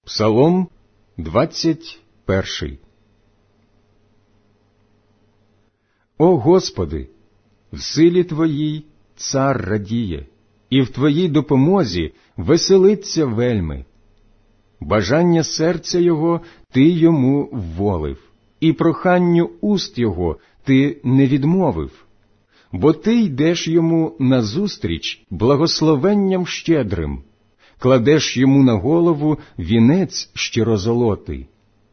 Псалом 21. О Господи, в силі Твоїй цар радіє, і в Твоїй допомозі веселиться вельми. Бажання серця його Ти йому вволив, і проханню уст його Ти не відмовив. Бо Ти йдеш йому назустріч благословенням щедрим, кладеш йому на голову вінець щирозолотий.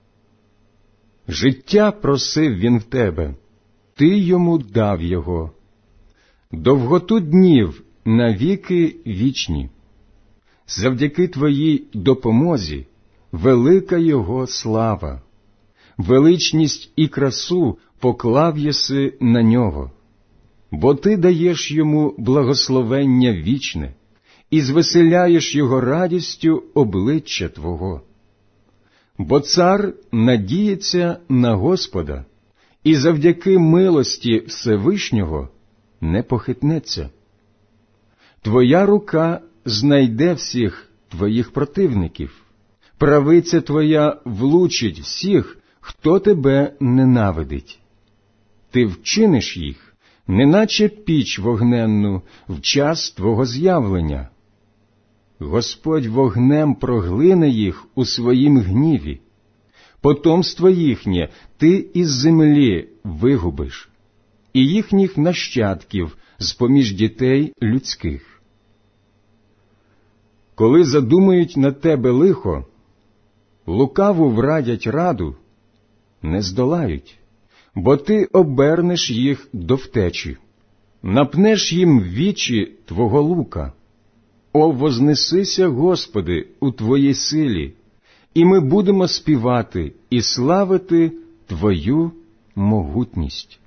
Життя просив він в Тебе, Ти йому дав його. Довготу днів навіки вічні. Завдяки Твоїй допомозі велика його слава. Величність і красу поклав єси на нього. Бо Ти даєш йому благословення вічне і звеселяєш його радістю обличчя Твого. Бо цар надіється на Господа, і завдяки милості Всевишнього не похитнеться. Твоя рука знайде всіх Твоїх противників, правиця Твоя влучить всіх, хто Тебе ненавидить. Ти вчиниш їх, неначе піч вогненну, в час Твого з'явлення. Господь вогнем проглине їх у своїм гніві. Потомство їхнє Ти із землі вигубиш, і їхніх нащадків з-поміж дітей людських. Коли задумають на тебе лихо, лукаву врадять раду, не здолають, бо Ти обернеш їх до втечі, напнеш їм в вічі Твого лука. О, вознесися, Господи, у Твоїй силі, і ми будемо співати і славити Твою могутність.